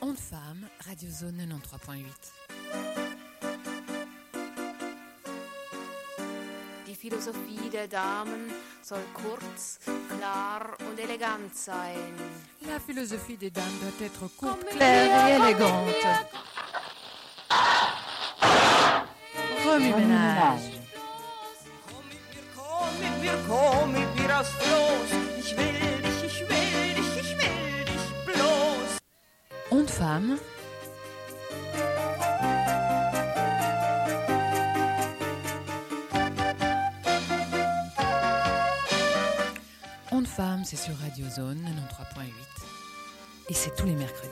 Ondes Femmes, Radio Zone 93.8. Die Philosophie der Damen soll kurz, klar und elegant sein. La philosophie des dames doit être courte, claire et élégante. Remue-ménage. Komm mit mir aufs Floß. Ich will dich bloß. Ondes Femmes. Ondes Femmes, c'est sur Radio Zone 93.8 et c'est tous les mercredis.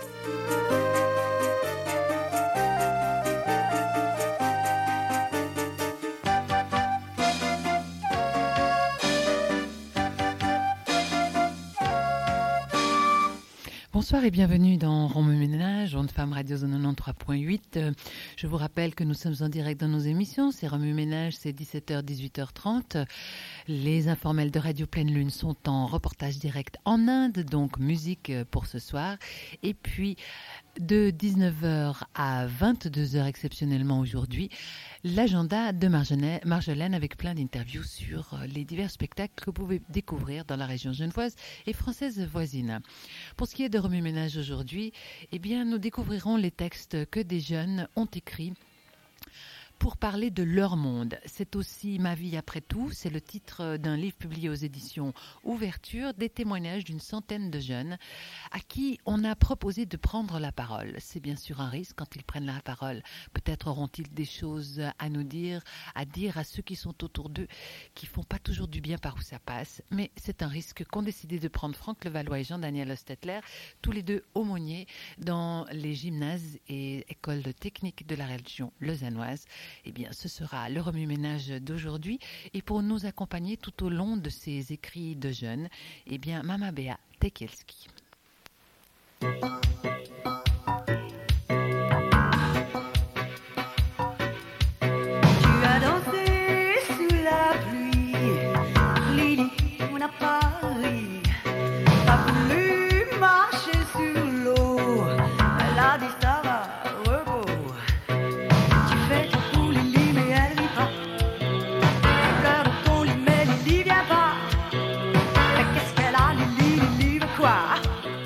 Bonsoir et bienvenue dans Remue-ménage, Ondes Femmes Radio Zone 93.8. Je vous rappelle que nous sommes en direct dans nos émissions. C'est Remue-ménage, c'est 17h, 18h30. Les informels de Radio Pleine Lune sont en reportage direct en Inde, donc musique pour ce soir. Et puis, de 19h à 22h exceptionnellement aujourd'hui, l'agenda de Marjolaine avec plein d'interviews sur les divers spectacles que vous pouvez découvrir dans la région genevoise et française voisine. Pour ce qui est de Remue-ménage aujourd'hui, eh bien, nous découvrirons les textes que des jeunes ont écrits pour parler de leur monde. C'est aussi Ma vie après tout, c'est le titre d'un livre publié aux éditions Ouverture, des témoignages d'une centaine de jeunes à qui on a proposé de prendre la parole. C'est bien sûr un risque quand ils prennent la parole. Peut-être auront-ils des choses à nous dire, à dire à ceux qui sont autour d'eux, qui font pas toujours du bien par où ça passe. Mais c'est un risque qu'ont décidé de prendre Franck Levallois et Jean-Daniel Ostetler, tous les deux aumôniers dans les gymnases et écoles techniques de la région lausannoise. Eh bien, ce sera le remue-ménage d'aujourd'hui. Et pour nous accompagner tout au long de ces écrits de jeunes, eh bien, Mama Béa Tekielski. Tu as dansé sous la pluie, Lily, on n'a pas ri. T'as voulu marcher sur l'eau, elle a dit ça va, repos. Tu fais ton coup Lily mais elle rit pas. Tu pleures dans ton lit mais Lily vient pas. Mais qu'est-ce qu'elle a Lily veut quoi?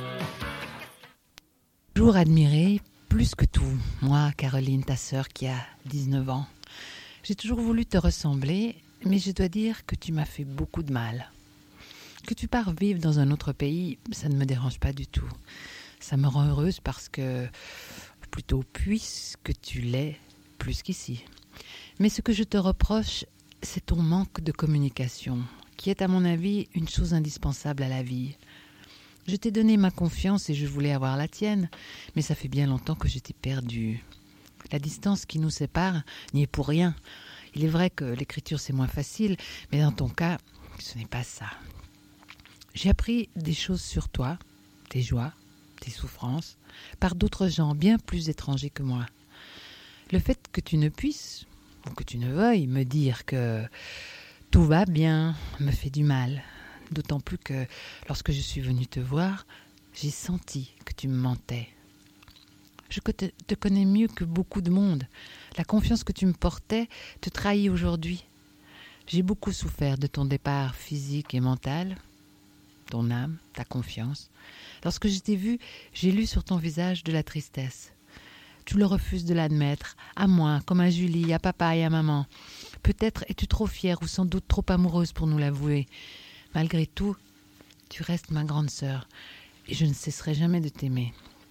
Toujours admirée, plus que tout, moi, Caroline, ta sœur qui a 19 ans. J'ai toujours voulu te ressembler, mais je dois dire que tu m'as fait beaucoup de mal. Que tu pars vivre dans un autre pays, ça ne me dérange pas du tout. Ça me rend heureuse parce que, plutôt puisque tu l'es plus qu'ici. Mais ce que je te reproche, c'est ton manque de communication, qui est à mon avis une chose indispensable à la vie. Je t'ai donné ma confiance et je voulais avoir la tienne, mais ça fait bien longtemps que je t'ai perdue. La distance qui nous sépare n'y est pour rien. Il est vrai que l'écriture c'est moins facile, mais dans ton cas, ce n'est pas ça. J'ai appris des choses sur toi, tes joies, tes souffrances, par d'autres gens bien plus étrangers que moi. Le fait que tu ne puisses, ou que tu ne veuilles me dire que tout va bien, me fait du mal. D'autant plus que lorsque je suis venue te voir, j'ai senti que tu me mentais. Je te connais mieux que beaucoup de monde. La confiance que tu me portais te trahit aujourd'hui. J'ai beaucoup souffert de ton départ physique et mental, ton âme, ta confiance. Lorsque je t'ai vu, j'ai lu sur ton visage de la tristesse. Tu le refuses de l'admettre, à moi, comme à Julie, à papa et à maman. Peut-être es-tu trop fière ou sans doute trop amoureuse pour nous l'avouer. Malgré tout, tu restes ma grande sœur et je ne cesserai jamais de t'aimer.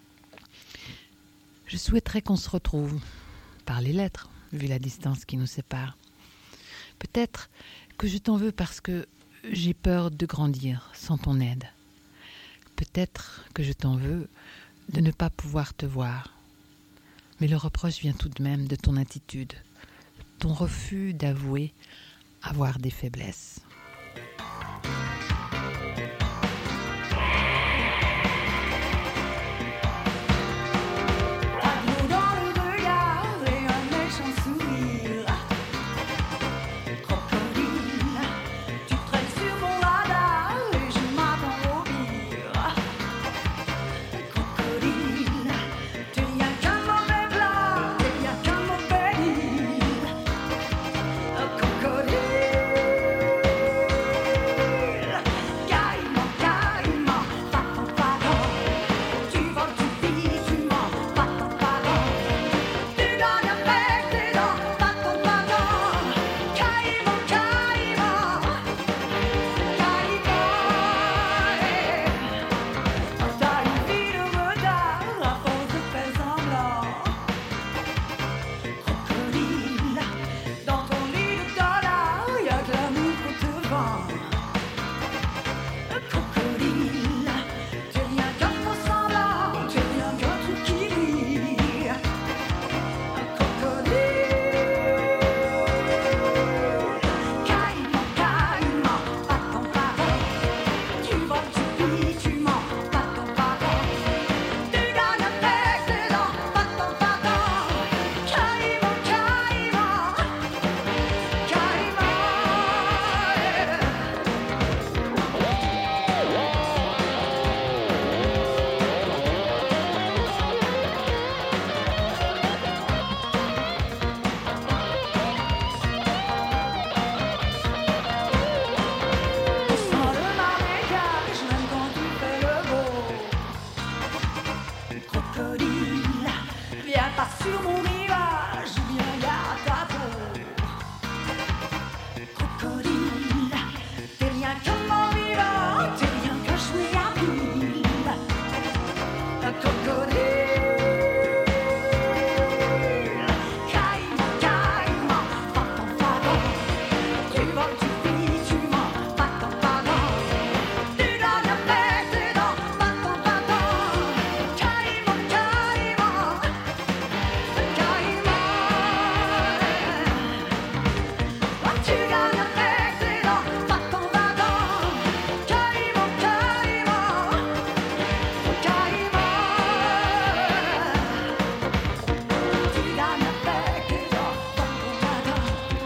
Je souhaiterais qu'on se retrouve par les lettres, vu la distance qui nous sépare. Peut-être que je t'en veux parce que j'ai peur de grandir sans ton aide. Peut-être que je t'en veux de ne pas pouvoir te voir. Mais le reproche vient tout de même de ton attitude, ton refus d'avouer avoir des faiblesses. Crocodile, crocodile, t'es rien que mon vivant, t'es rien que je suis à pile. Un crocodile, caïman, caïman, va-t'en, va-t'en. Tu voles, tu vis, tu mens, va-t'en, va-t'en. Tu donnes avec tes dents, va-t'en, va-t'en. Caïman, caïman, caïman. Tu gagnes avec tes dents, va-t'en, va-t'en. Caïman, caïman, caïman. Tu gagnes avec tes dents, va-t'en, va-t'en.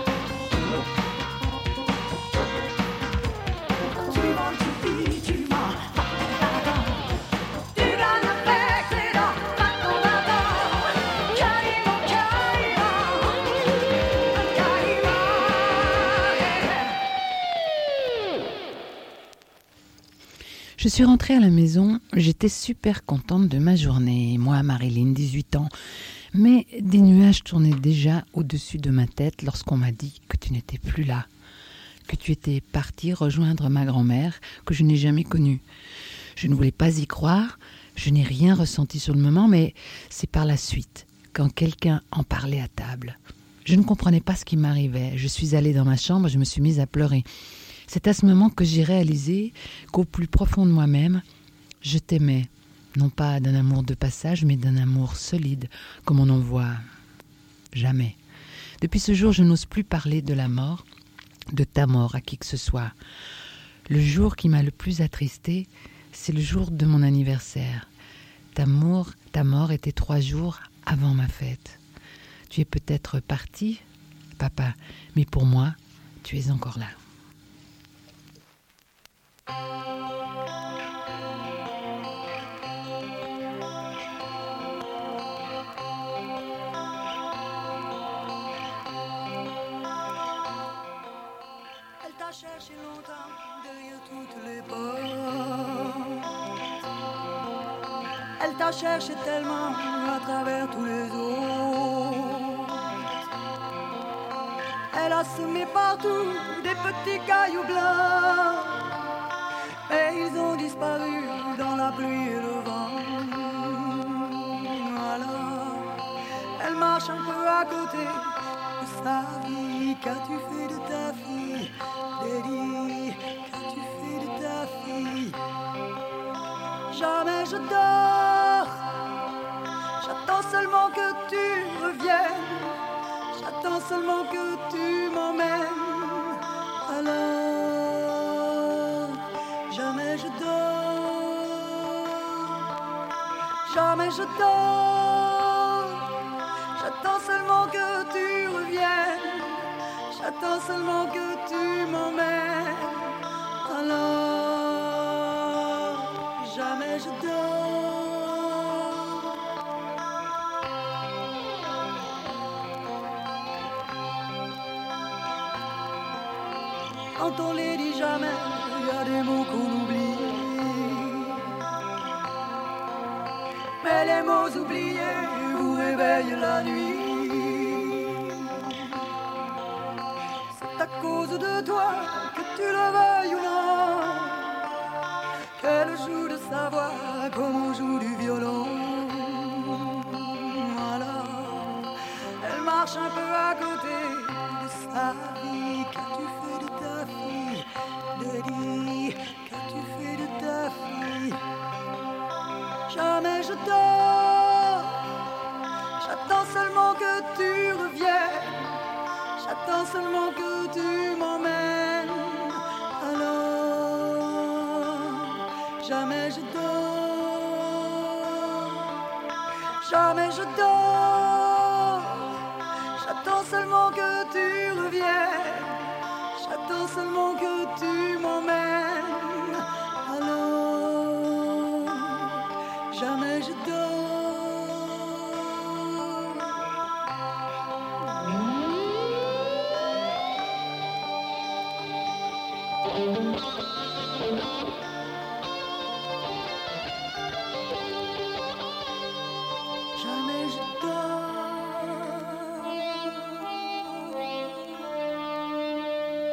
Tu voles, tu vis, tu mens, va-t'en, va-t'en. Tu gagnes avec tes dents, va-t'en, va-t'en. Caïman, caïman, caïman. Je suis rentrée à la maison, j'étais super contente de ma journée. Moi, Marilyn, 18 ans. Mais des nuages tournaient déjà au-dessus de ma tête lorsqu'on m'a dit que tu n'étais plus là, que tu étais partie rejoindre ma grand-mère que je n'ai jamais connue. Je ne voulais pas y croire, je n'ai rien ressenti sur le moment, mais c'est par la suite, quand quelqu'un en parlait à table. Je ne comprenais pas ce qui m'arrivait. Je suis allée dans ma chambre, je me suis mise à pleurer. C'est à ce moment que j'ai réalisé qu'au plus profond de moi-même, je t'aimais. Non pas d'un amour de passage, mais d'un amour solide, comme on n'en voit jamais. Depuis ce jour, je n'ose plus parler de la mort, de ta mort à qui que ce soit. Le jour qui m'a le plus attristée, c'est le jour de mon anniversaire. Ta mort était 3 jours avant ma fête. Tu es peut-être parti, papa, mais pour moi, tu es encore là. Elle t'a cherché longtemps derrière toutes les portes. Elle t'a cherché tellement à travers tous les autres. Elle a semé partout des petits cailloux blancs, mais ils ont disparu dans la pluie et le vent. Alors, elle marche un peu à côté de sa vie. Qu'as-tu fait de ta fille, Daddy? Qu'as-tu fait de ta fille? Jamais je dors, j'attends seulement que tu reviennes. J'attends seulement que tu m'emmènes. Alors, jamais je dors, jamais je dors. J'attends seulement que tu reviennes. J'attends seulement que tu m'emmènes. Alors, jamais je dors. Quand on les dit jamais, il y a des mots qu'on oublie. Mais les mots oubliés vous réveillent la nuit. C'est à cause de toi, que tu le veuilles ou non, qu'elle joue de sa voix comme on joue du violon. Alors, elle marche un peu à côté de sa vie. Qu'as-tu fait de ta fille, Daddy? Qu'as-tu fait de ta fille? Jamais je dors, j'attends seulement que tu reviennes. J'attends seulement que tu m'emmènes. Alors, jamais je dors, jamais je dors. J'attends seulement que tu reviennes. J'attends seulement que tu m'emmènes. Alors, jamais je dors. Jamais je dors.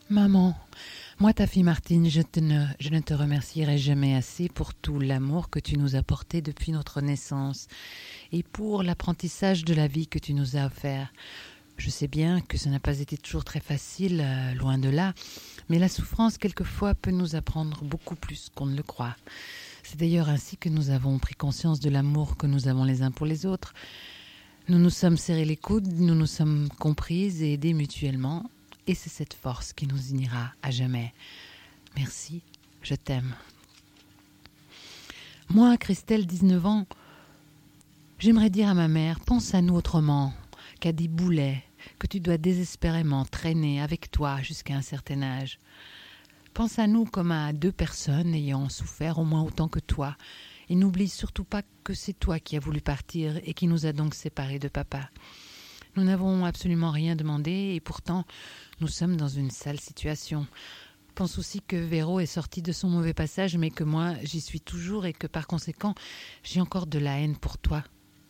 Maman, moi ta fille Martine, je ne te remercierai jamais assez pour tout l'amour que tu nous as porté depuis notre naissance et pour l'apprentissage de la vie que tu nous as offert. Je sais bien que ça n'a pas été toujours très facile, loin de là, mais la souffrance quelquefois peut nous apprendre beaucoup plus qu'on ne le croit. C'est d'ailleurs ainsi que nous avons pris conscience de l'amour que nous avons les uns pour les autres. Nous nous sommes serrés les coudes, nous nous sommes comprises et aidées mutuellement. Et c'est cette force qui nous unira à jamais. Merci, je t'aime. Moi, Christelle, 19 ans, j'aimerais dire à ma mère, pense à nous autrement qu'à des boulets que tu dois désespérément traîner avec toi jusqu'à un certain âge. Pense à nous comme à deux personnes ayant souffert au moins autant que toi. Et n'oublie surtout pas que c'est toi qui as voulu partir et qui nous a donc séparés de papa. Nous n'avons absolument rien demandé et pourtant nous sommes dans une sale situation. Pense aussi que Véro est sorti de son mauvais passage mais que moi j'y suis toujours et que par conséquent j'ai encore de la haine pour toi.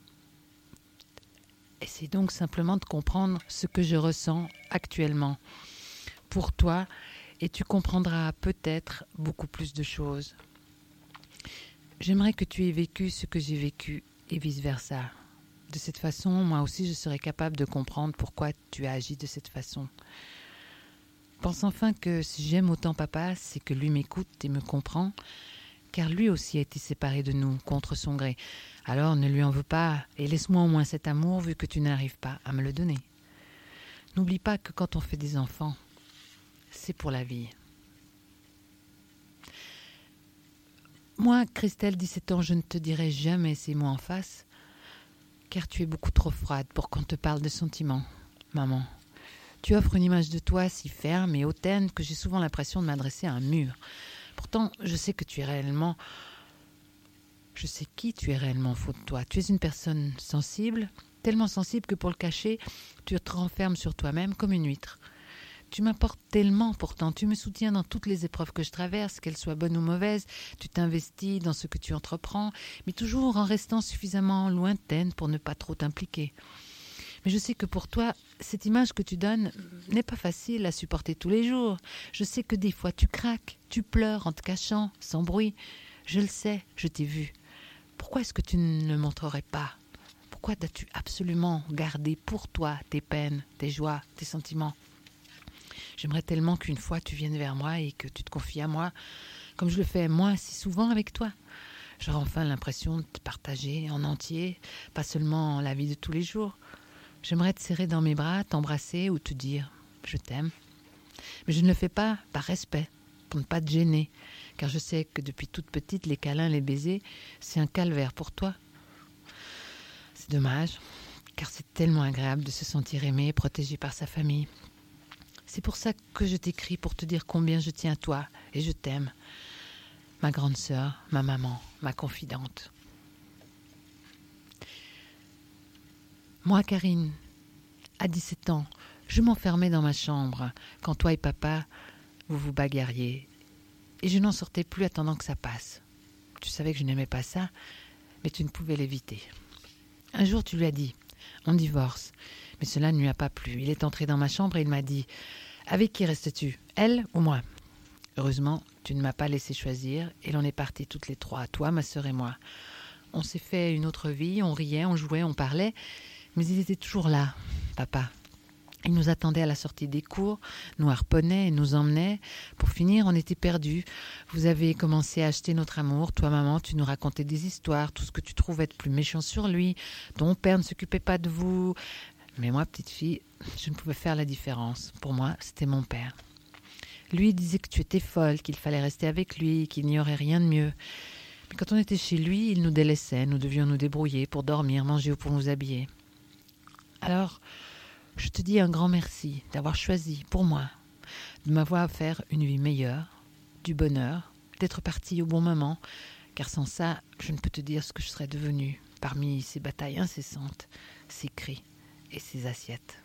Essaie donc simplement de comprendre ce que je ressens actuellement pour toi et tu comprendras peut-être beaucoup plus de choses. J'aimerais que tu aies vécu ce que j'ai vécu et vice-versa. De cette façon, moi aussi, je serai capable de comprendre pourquoi tu as agi de cette façon. Pense enfin que si j'aime autant papa, c'est que lui m'écoute et me comprend, car lui aussi a été séparé de nous, contre son gré. Alors ne lui en veux pas et laisse-moi au moins cet amour vu que tu n'arrives pas à me le donner. N'oublie pas que quand on fait des enfants, c'est pour la vie. Moi, Christelle, 17 ans, je ne te dirai jamais ces mots en face, car tu es beaucoup trop froide pour qu'on te parle de sentiments, maman. Tu offres une image de toi si ferme et hautaine que j'ai souvent l'impression de m'adresser à un mur. Pourtant, je sais qui tu es réellement au fond de toi. Tu es une personne sensible, tellement sensible que pour le cacher, tu te renfermes sur toi-même comme une huître. Tu m'apportes tellement pourtant, tu me soutiens dans toutes les épreuves que je traverse, qu'elles soient bonnes ou mauvaises, tu t'investis dans ce que tu entreprends, mais toujours en restant suffisamment lointaine pour ne pas trop t'impliquer. Mais je sais que pour toi, cette image que tu donnes n'est pas facile à supporter tous les jours. Je sais que des fois tu craques, tu pleures en te cachant, sans bruit. Je le sais, je t'ai vu. Pourquoi est-ce que tu ne le montrerais pas ? Pourquoi dois-tu absolument garder pour toi tes peines, tes joies, tes sentiments ? J'aimerais tellement qu'une fois tu viennes vers moi et que tu te confies à moi, comme je le fais moi si souvent avec toi. J'aurai enfin l'impression de te partager en entier, pas seulement la vie de tous les jours. J'aimerais te serrer dans mes bras, t'embrasser ou te dire « je t'aime ». Mais je ne le fais pas par respect, pour ne pas te gêner, car je sais que depuis toute petite, les câlins, les baisers, c'est un calvaire pour toi. C'est dommage, car c'est tellement agréable de se sentir aimé et protégé par sa famille. C'est pour ça que je t'écris, pour te dire combien je tiens à toi et je t'aime. Ma grande sœur, ma maman, ma confidente. Moi, Karine, à 17 ans, je m'enfermais dans ma chambre quand toi et papa, vous vous bagarriez. Et je n'en sortais plus attendant que ça passe. Tu savais que je n'aimais pas ça, mais tu ne pouvais l'éviter. Un jour, tu lui as dit « on divorce ». Mais cela ne lui a pas plu. Il est entré dans ma chambre et il m'a dit « avec qui restes-tu, elle ou moi ?» Heureusement, tu ne m'as pas laissé choisir et l'on est partis toutes les trois, toi, ma sœur et moi. On s'est fait une autre vie, on riait, on jouait, on parlait, mais il était toujours là, papa. Il nous attendait à la sortie des cours, nous harponnait et nous emmenait. Pour finir, on était perdus. Vous avez commencé à acheter notre amour. Toi, maman, tu nous racontais des histoires, tout ce que tu trouvais de plus méchant sur lui. Ton père ne s'occupait pas de vous. Mais moi, petite fille, je ne pouvais faire la différence. Pour moi, c'était mon père. Lui disait que tu étais folle, qu'il fallait rester avec lui, qu'il n'y aurait rien de mieux. Mais quand on était chez lui, il nous délaissait. Nous devions nous débrouiller pour dormir, manger ou pour nous habiller. Alors, je te dis un grand merci d'avoir choisi, pour moi, de m'avoir offert une vie meilleure, du bonheur, d'être partie au bon moment, car sans ça, je ne peux te dire ce que je serais devenue parmi ces batailles incessantes, ces cris et ces assiettes.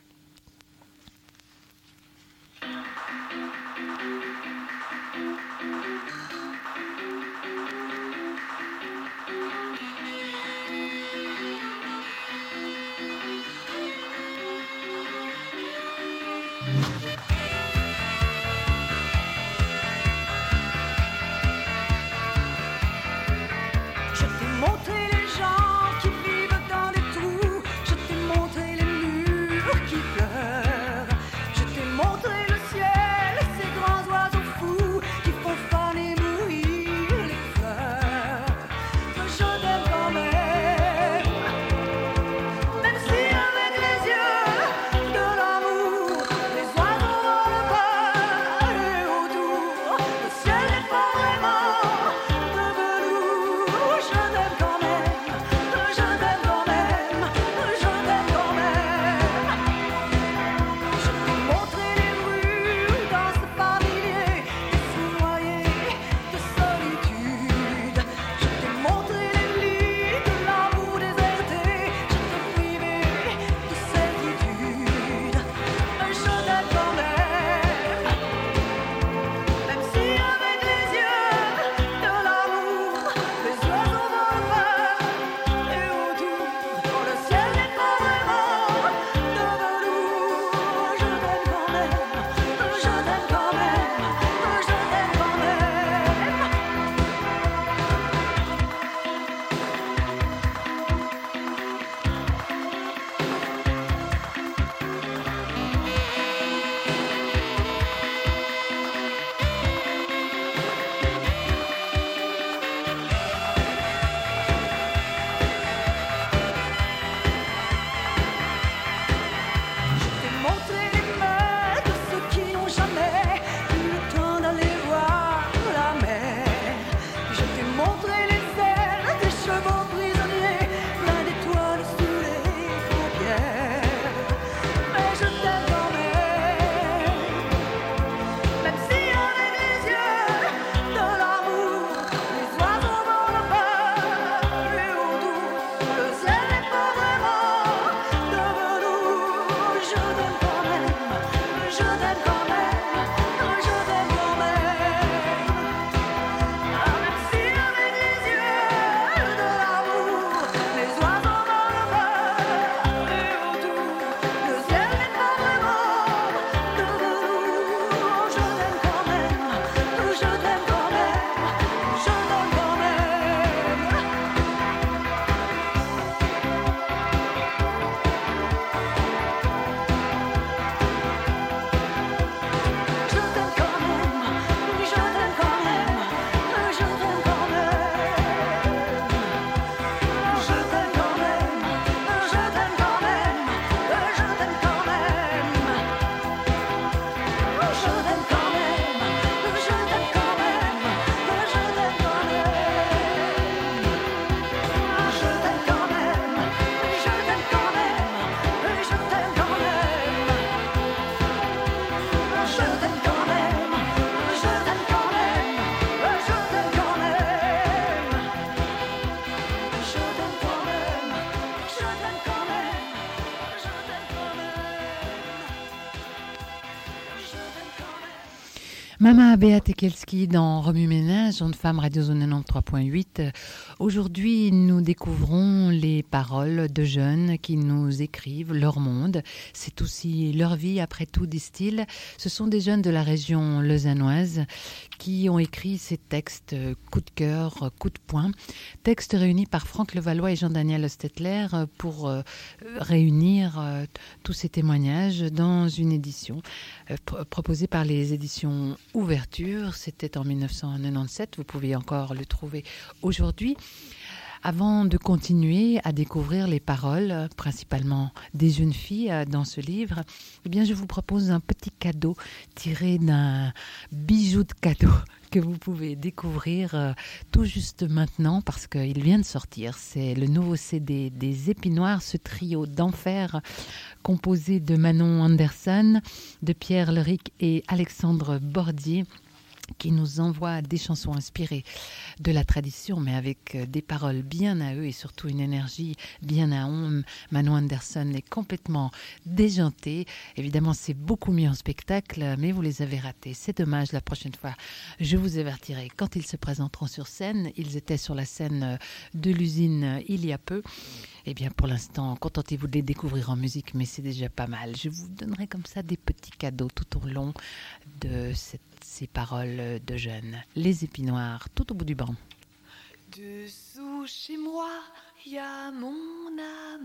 Mama Beate Kielski dans Remue Ménage, Onde Femme Radio Zone 93.8. Aujourd'hui, nous découvrons les paroles de jeunes qui nous écrivent leur monde. C'est aussi leur vie, après tout, disent-ils. Ce sont des jeunes de la région lausannoise qui ont écrit ces textes coup de cœur, coup de poing. Textes réunis par Franck Levallois et Jean-Daniel Ostetler pour réunir tous ces témoignages dans une édition proposée par les éditions Ouverture. C'était en 1997. Vous pouvez encore le trouver aujourd'hui. Avant de continuer à découvrir les paroles, principalement des jeunes filles dans ce livre, eh bien, je vous propose un petit cadeau tiré d'un bijou de cadeau que vous pouvez découvrir tout juste maintenant parce qu'il vient de sortir. C'est le nouveau CD des Épinoirs, ce trio d'enfer composé de Manon Anderson, de Pierre Leric et Alexandre Bordier, qui nous envoie des chansons inspirées de la tradition, mais avec des paroles bien à eux et surtout une énergie bien à eux. Manon Anderson est complètement déjantée. Évidemment, c'est beaucoup mieux en spectacle, mais vous les avez ratés. C'est dommage. La prochaine fois, je vous avertirai quand ils se présenteront sur scène. Ils étaient sur la scène de l'usine il y a peu. Eh bien, pour l'instant, contentez-vous de les découvrir en musique, mais c'est déjà pas mal. Je vous donnerai comme ça des petits cadeaux tout au long de ces paroles de jeunes. Les Épinoirs, tout au bout du banc. Dessous chez moi, y a mon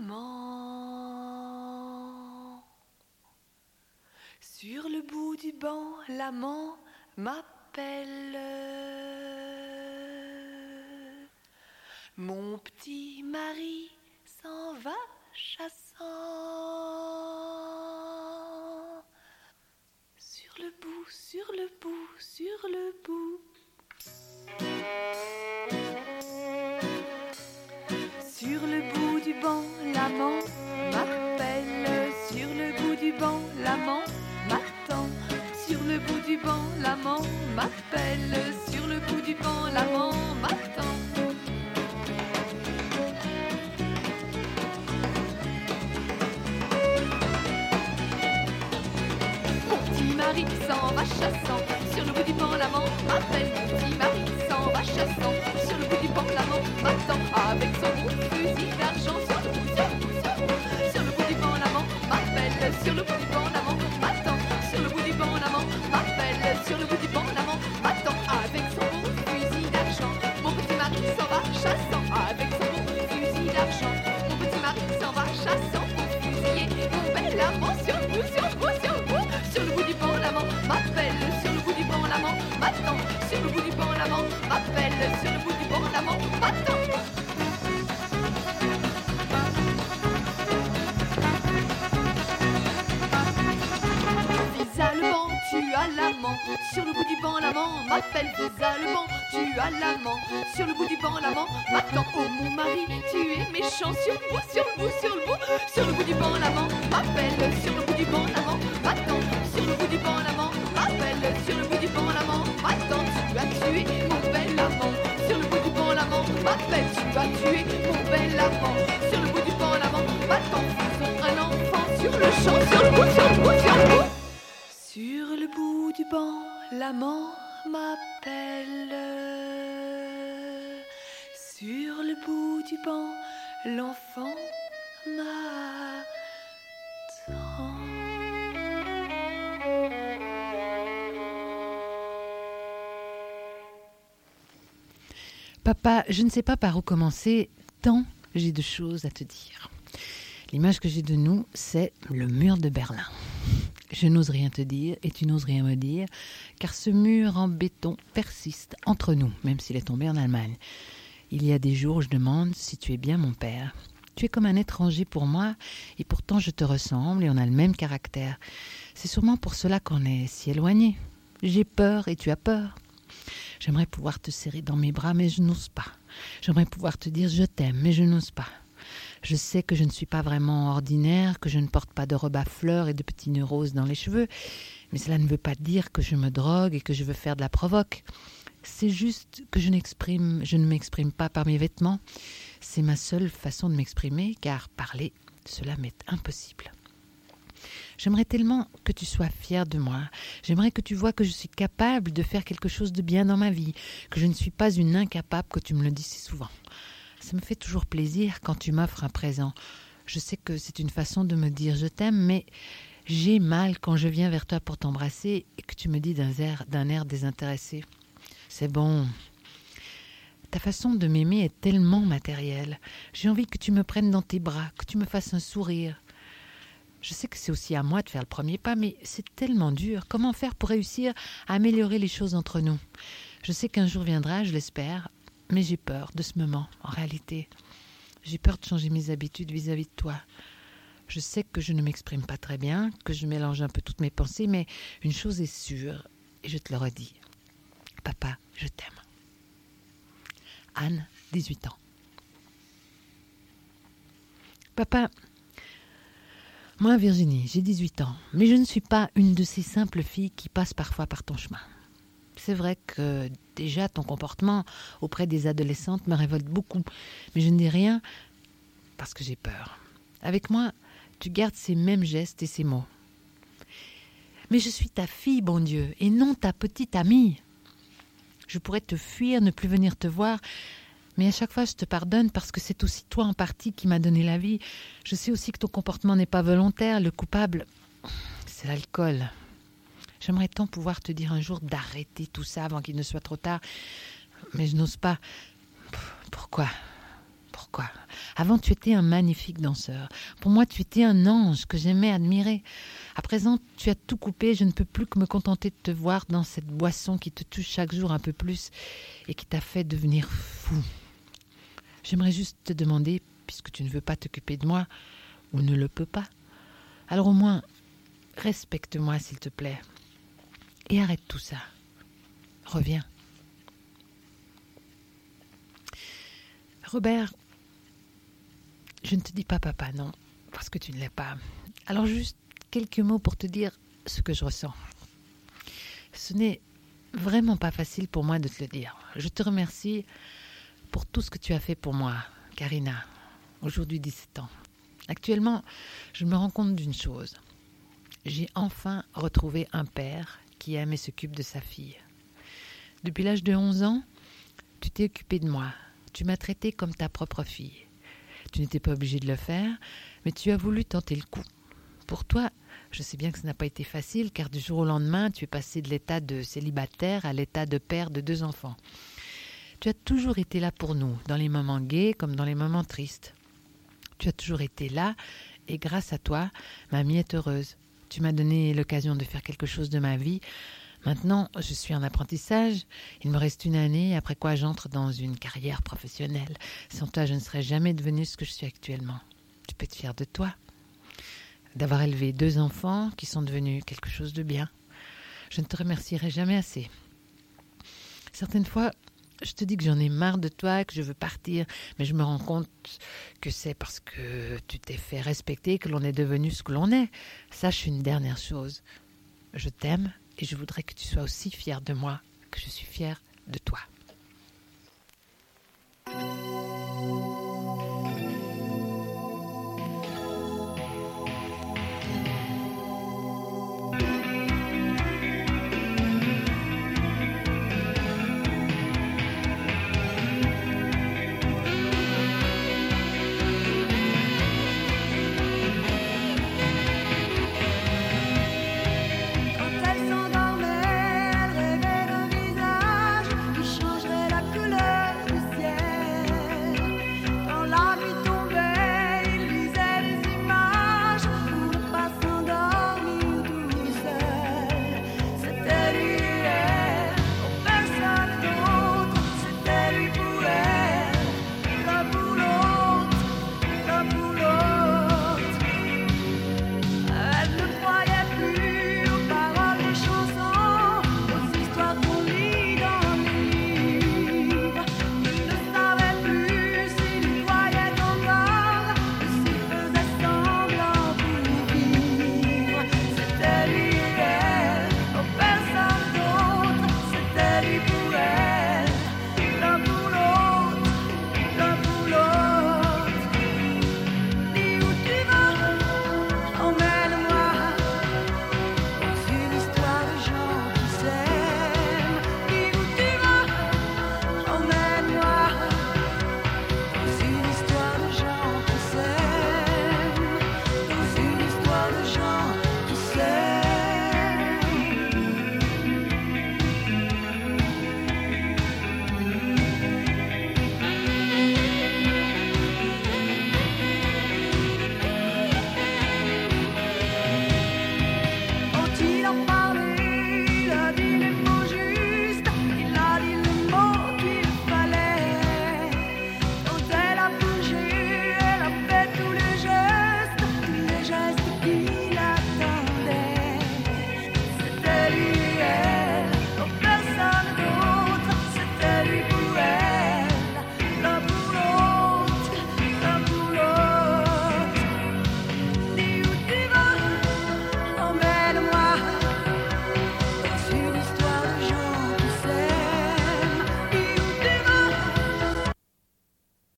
amant. Sur le bout du banc, l'amant m'appelle. Mon petit mari s'en va chassant. Sur le bout, sur le bout, sur le bout. Sur le bout du banc, l'amant m'appelle. Sur le bout du banc, l'amant m'attend. Sur le bout du banc, l'amant m'appelle. Sur le bout du banc, l'amant m'attend. Mari s'en va chassant, sur le bout du banc l'amant m'appelle. Mon petit mari s'en va chassant, sur le bout du banc l'amant m'attend. Avec son gros fusil d'argent, sur le bout, sur le bout, sur le bout. Sur le bout du banc l'amant m'appelle, sur le bout du banc l'amant m'attend. Sur le bout du banc l'amant m'appelle, sur le bout du banc l'amant m'attend. Avec son gros fusil d'argent, mon petit mari s'en va chassant. Avec son gros fusil d'argent, mon petit mari s'en va chassant pour fusiller mon bel amant. Sur le bout, sur le bout, sur le bout. Sur le bout du banc, l'amant m'appelle. Sur le bout du banc, l'amant m'attend. Sur le bout du banc, l'amant m'appelle. Sur le bout du banc, l'amant m'attend. Visa le banc, tu as l'amant. Sur le bout du banc, l'amant m'appelle. Visa le banc, tu as l'amant. Sur le bout du banc, l'amant m'attend. Oh mon mari, tu es méchant. Sur le bout, sur le bout, sur le bout. Sur le bout du banc, l'amant m'appelle. Sur le bout du banc, l'amant m'attend. Sur le bout du banc, l'amant m'appelle. Sur le bout du banc, l'amant m'attend. Tu as tué mon bel amant. Sur le bout du banc, l'amant m'appelle. Tu as tué mon bel amant. Sur le bout du banc, l'amant m'attend. Faisons un enfant sur le champ. Sur le bout, sur le bout, sur le bout. Sur le bout du banc, l'amant m'appelle. Sur le bout du banc, l'enfant m'attend. Papa, je ne sais pas par où commencer, tant j'ai de choses à te dire. L'image que j'ai de nous, c'est le mur de Berlin. Je n'ose rien te dire et tu n'oses rien me dire, car ce mur en béton persiste entre nous, même s'il est tombé en Allemagne. Il y a des jours où je demande si tu es bien mon père. Tu es comme un étranger pour moi, et pourtant je te ressemble et on a le même caractère. C'est sûrement pour cela qu'on est si éloignés. J'ai peur et tu as peur. J'aimerais pouvoir te serrer dans mes bras, mais je n'ose pas. J'aimerais pouvoir te dire je t'aime, mais je n'ose pas. Je sais que je ne suis pas vraiment ordinaire, que je ne porte pas de robe à fleurs et de petits nœuds roses dans les cheveux, mais cela ne veut pas dire que je me drogue et que je veux faire de la provoque. C'est juste que je ne m'exprime pas par mes vêtements. C'est ma seule façon de m'exprimer, car parler, cela m'est impossible. J'aimerais tellement que tu sois fière de moi. J'aimerais que tu vois que je suis capable de faire quelque chose de bien dans ma vie, que je ne suis pas une incapable, que tu me le dis si souvent. Ça me fait toujours plaisir quand tu m'offres un présent. Je sais que c'est une façon de me dire je t'aime, mais j'ai mal quand je viens vers toi pour t'embrasser et que tu me dis d'un air désintéressé. C'est bon. Ta façon de m'aimer est tellement matérielle. J'ai envie que tu me prennes dans tes bras, que tu me fasses un sourire. Je sais que c'est aussi à moi de faire le premier pas, mais c'est tellement dur. Comment faire pour réussir à améliorer les choses entre nous? Je sais qu'un jour viendra, je l'espère, mais j'ai peur de ce moment, en réalité. J'ai peur de changer mes habitudes vis-à-vis de toi. Je sais que je ne m'exprime pas très bien, que je mélange un peu toutes mes pensées, mais une chose est sûre, et je te le redis. Papa, je t'aime. Anne, 18 ans. Papa, moi Virginie, j'ai 18 ans, mais je ne suis pas une de ces simples filles qui passent parfois par ton chemin. C'est vrai que déjà ton comportement auprès des adolescentes me révolte beaucoup, mais je ne dis rien parce que j'ai peur. Avec moi, tu gardes ces mêmes gestes et ces mots. Mais je suis ta fille, bon Dieu, et non ta petite amie. Je pourrais te fuir, ne plus venir te voir, mais à chaque fois je te pardonne parce que c'est aussi toi en partie qui m'a donné la vie. Je sais aussi que ton comportement n'est pas volontaire, le coupable, c'est l'alcool. J'aimerais tant pouvoir te dire un jour d'arrêter tout ça avant qu'il ne soit trop tard, mais je n'ose pas. Pourquoi ? Avant, tu étais un magnifique danseur. Pour moi, tu étais un ange que j'aimais admirer. À présent, tu as tout coupé. Je ne peux plus que me contenter de te voir dans cette boisson qui te touche chaque jour un peu plus et qui t'a fait devenir fou. J'aimerais juste te demander, puisque tu ne veux pas t'occuper de moi, ou ne le peux pas, alors au moins, respecte-moi s'il te plaît. Et arrête tout ça. Reviens. Robert, je ne te dis pas papa, non, parce que tu ne l'es pas. Alors juste quelques mots pour te dire ce que je ressens. Ce n'est vraiment pas facile pour moi de te le dire. Je te remercie pour tout ce que tu as fait pour moi, Karina, aujourd'hui 17 ans. Actuellement, je me rends compte d'une chose. J'ai enfin retrouvé un père qui aime et s'occupe de sa fille. Depuis l'âge de 11 ans, tu t'es occupé de moi. Tu m'as traité comme ta propre fille. Tu n'étais pas obligé de le faire, mais tu as voulu tenter le coup. Pour toi, je sais bien que ça n'a pas été facile, car du jour au lendemain, tu es passé de l'état de célibataire à l'état de père de 2 enfants. Tu as toujours été là pour nous, dans les moments gais comme dans les moments tristes. Tu as toujours été là, et grâce à toi, mamie est heureuse. Tu m'as donné l'occasion de faire quelque chose de ma vie. Maintenant, je suis en apprentissage. Il me reste 1 année, après quoi j'entre dans une carrière professionnelle. Sans toi, je ne serais jamais devenue ce que je suis actuellement. Tu peux être fière de toi, d'avoir élevé 2 enfants qui sont devenus quelque chose de bien. Je ne te remercierai jamais assez. Certaines fois, je te dis que j'en ai marre de toi, que je veux partir, mais je me rends compte que c'est parce que tu t'es fait respecter que l'on est devenu ce que l'on est. Sache une dernière chose. Je t'aime et je voudrais que tu sois aussi fière de moi que je suis fière de toi.